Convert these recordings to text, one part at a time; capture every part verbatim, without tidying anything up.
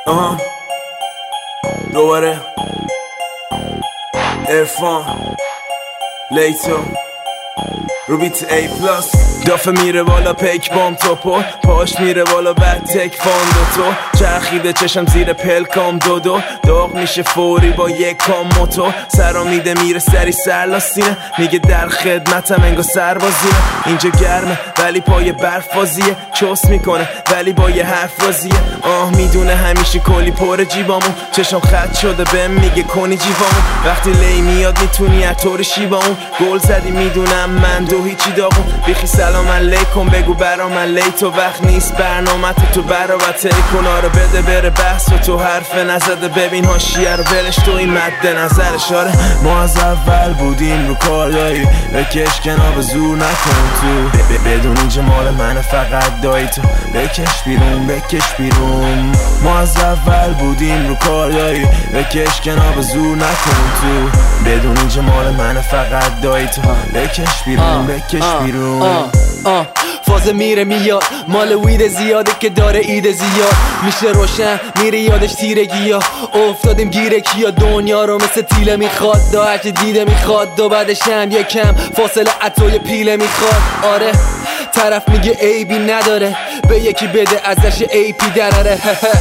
آها دوباره ارفان لیتو رو بیت ای پلاس دافه میره بالا پیک بام توپو پاش میره بالا بعد تک فان دوتو چرخیده چشم زیر پلکام دودو داغ میشه فوری با یک کام موتو سرا میده میره سری سرلاستینه میگه در خدمتم انگا سربازیه اینجا گرمه ولی پای برف بازیه چوس میکنه ولی با یه حرف بازیه آه میدونه همیشه کلی پر جیبامون چشم خط شده بهم میگه کنی جیبامون وقتی لی میاد میتونی اتور شیبامون گل زدی میدونم من دو هیچی داغون بیخی سلام علیکم بگو برا من لیتو وقت نیست برنامه تو برا تری کنا رو بده بره بحث و تو حرف نزده ببین هاشیه رو بلش تو این مد نظرش آره ما از اول بودیم رو کار داری بکش کنار به زور نکن تو بدون اینجا مال منه فقط دایی تو بکش بیرون بکش بیرون ما از اول بودیم رو کار داری بکش کنار به زور نکن تو بدون اینجا مال منه فقط دایی تو بکش بیرون بکش بیرون آه آه فاز میره میاد مال وید زیاده که داره ایده زیاد میشه روشن میره یادش تیرگی ها افتادیم گیره کیا دنیا رو مثل تیله میخواد دا هرچی دیده میخواد دو بعدش هم یکم فاصله عطای پیله میخواد آره طرف میگه عیبی نداره به یکی بده ازش ای پی دراره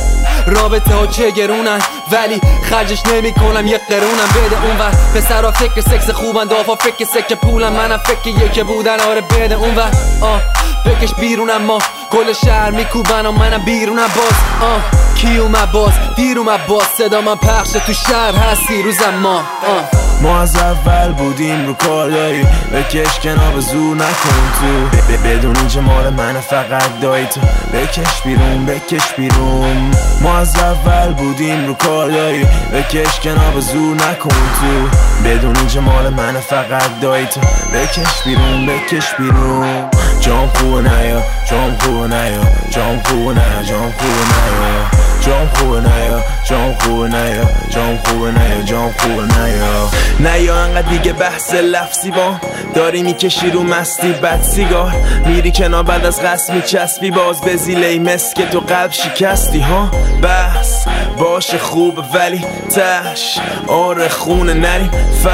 رابطه ها چه گرونن ولی خرجش نمی کنم یک قرونم بده اون وقت پسرها فکر سکس خوبن دافا فکر سکه پولم منم فکر یکی بودن آره بده اون وقت آه بکش بیرونم ما کل شهر میکوبن و منم بیرونم باز آه کی اومد باز دیر اومد باز صدا من پخش تو شهر هستی روزم ما آه ما از اول بودیم رو کار داری بکش کنار به زور نکن تو بدون اینجا مال منه فقط دایی تو بکش بیرون بکش بیرون ما از اول بودیم رو کار داری بکش کنار به زور نکن تو بدون اینجا مال منه فقط دایی تو بکش بیرون بکش بیرون جام خوبه نیا جام خوبه نیا جام خوبه نیا جام خوبه نیا جام خوبه نیا جام خوبه نیا جام خوبه نیا جام خوبه نیا نیا انقدر دیگه بحث لفظی با داری میکشی رو مستی بد سیگار میری کنار بعد از قصد میچسبی باز به زیلی مس که تو قلب شکستی ها بحث باشه خوب ولی تش آره خونه نریم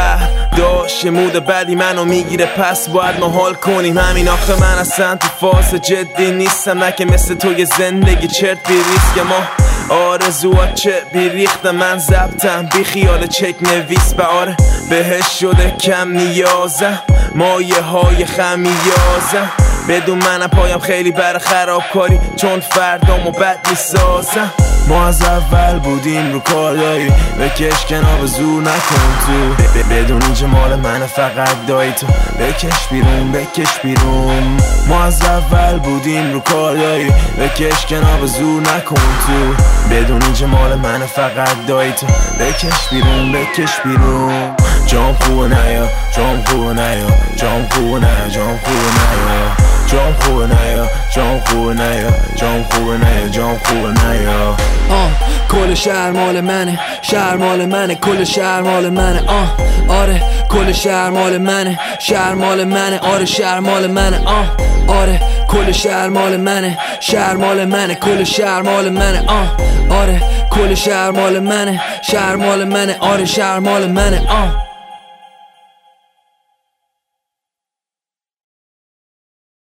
فرداش مود بدی منو میگیره پس باید ما حال کنیم همین آخه من اصلا تو فاز جدی نیستم نه که مثل تو یه زندگی چرت بی ریسک ما آرزوات چه بیریخت من زبطم بی خیال چک نویس به آره بهش شده کم نیازم مایه های خمیازم بدون منم پایم خیلی بر خرابکاری چون فردامو بد میسازم ما از اول بودیم رو کار داری بکش کنار به زور نکن تو بدون اینجا مال منه فقط دایی تو بکش بیرون بکش بیرون ما از اول بودیم رو کار داری بکش کنار به زور نکن تو بدون اینجا مال منه فقط دایی تو بکش بیرون بکش بیرون جام خوبه نیا جام خوبه نیا جام خوبه نیا جام خوبه نیا جام خوبه نیا جام خوبه نیا جام خوبه نیا جام خوبه نیا آه کل شهر مال منه شهر مال منه کل شهر مال منه آه آره کل شهر مال منه شهر مال منه آره شهر مال منه آه آره کل شهر مال منه شهر مال منه کل شهر مال منه آه آره کل شهر مال منه شهر مال منه آره شهر مال منه آه